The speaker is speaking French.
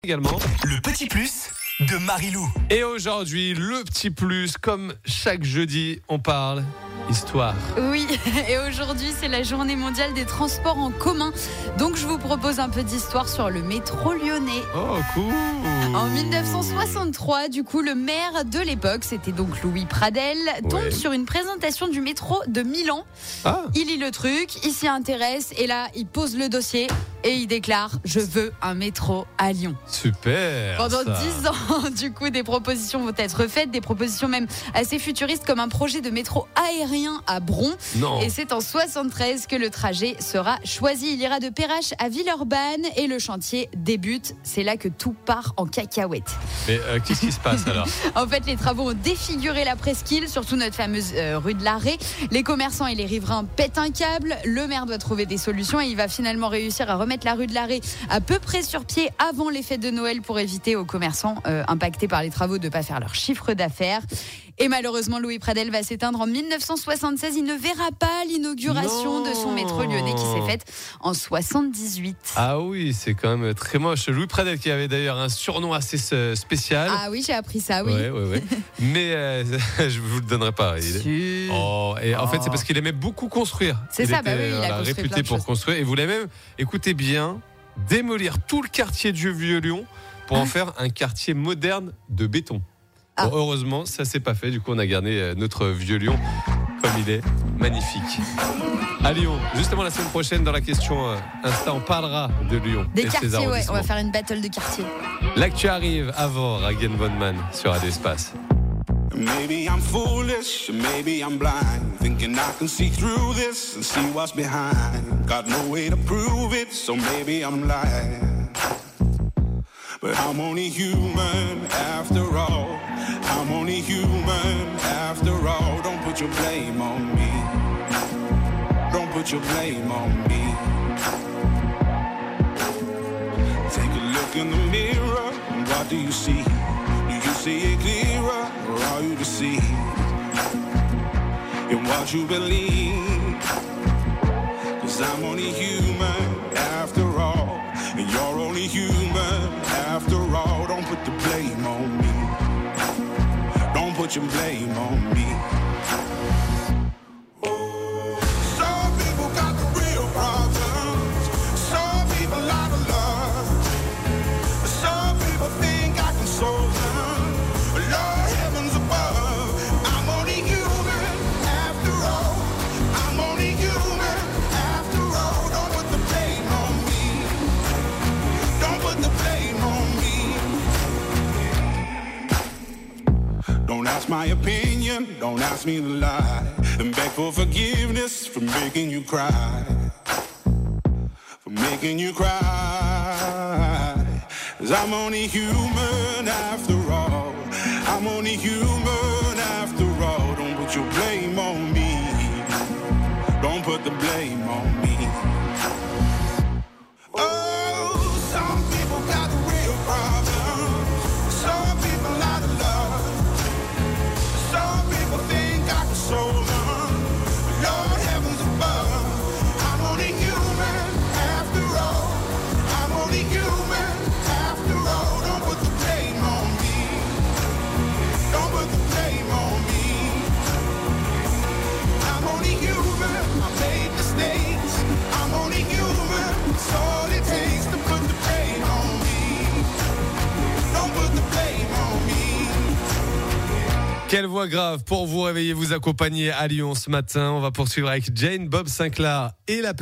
Également. Le petit plus de Marilou. Et aujourd'hui, le petit plus, comme chaque jeudi, on parle histoire. Oui, et aujourd'hui, c'est la journée mondiale des transports en commun. Donc, je vous propose un peu d'histoire sur le métro lyonnais. Oh, cool. En 1963, du coup, le maire de l'époque, c'était donc Louis Pradel, tombe sur une présentation du métro de Milan. Ah. Il lit le truc, il s'y intéresse, et là, il pose le dossier et il déclare « Je veux un métro à Lyon ». Super. Pendant ça. 10 ans, du coup, des propositions vont être faites, des propositions même assez futuristes, comme un projet de métro aérien à Bron. Non. Et c'est en 73 que le trajet sera choisi. Il ira de Perrache à Villeurbanne et le chantier débute. C'est là que tout part en cacahuète. Mais qu'est-ce qui se passe alors? En fait, les travaux ont défiguré la presqu'île, surtout notre fameuse rue de l'Arrêt. Les commerçants et les riverains pètent un câble. Le maire doit trouver des solutions et il va finalement réussir à remettre la rue de l'Arrêt à peu près sur pied avant les fêtes de Noël pour éviter aux commerçants impactés par les travaux de ne pas faire leur chiffre d'affaires. Et malheureusement, Louis Pradel va s'éteindre en 1976. Il ne verra pas l'inauguration de son métro lyonnais qui s'est faite en 78. Ah oui, c'est quand même très moche. Louis Pradel qui avait d'ailleurs un surnom assez spécial. Ah oui, j'ai appris ça, oui. Ouais. Mais je vous le donnerai pas. Oh, et en fait, c'est parce qu'il aimait beaucoup construire. C'est il ça, était, bah oui, il a construit réputé plein de pour choses. construire. Et voulait même, écoutez bien, démolir tout le quartier du Vieux-Lyon pour en faire un quartier moderne de béton. Ah. Bon, heureusement, ça s'est pas fait. Du coup, on a gardé notre Vieux-Lyon comme il est, magnifique. À Lyon, justement la semaine prochaine dans la question Insta, on parlera de Lyon Des et ses quartiers, ouais. arrondissements. On va faire une battle de quartiers. L'actu arrive avant Ragen Bonman sur Radio Espace. Maybe I'm foolish, maybe I'm blind, thinking I can see through this and see what's behind. Got no way to prove it, so maybe I'm lying. But I'm only human after all. I'm only human after all. Don't put your blame on me. Don't put your blame on me. Take a look in the mirror, and what do you see? Do you see it clearer, or are you deceived in what you believe? 'Cause I'm only human after all, and you're only human after all. Don't put the blame on me. Don't put your blame on me. Some people got the real problems. Some people out of love. Some people think I can solve them. Lord, heavens above, I'm only human after all. I'm only human after all. Don't put the blame on me. Don't put the blame on me. Don't ask my opinion, don't ask me to lie. And beg for forgiveness for making you cry. For making you cry. 'Cause I'm only human after all. I'm only human after all. Don't put your blame on me. Don't put the blame on me. Oh, some people got real problems. Some people out of love. Some people think I can solve them. Lord, heavens above, I'm only human after all. I'm only human after all. Don't put the blame on me. Don't put the blame on me. I'm only human. I made mistakes. I'm only human. It's all it takes to put the blame on me. Don't put the blame on me. Quelle voix grave pour vous réveiller, vous accompagner à Lyon ce matin. On va poursuivre avec Jane, Bob Sinclair et la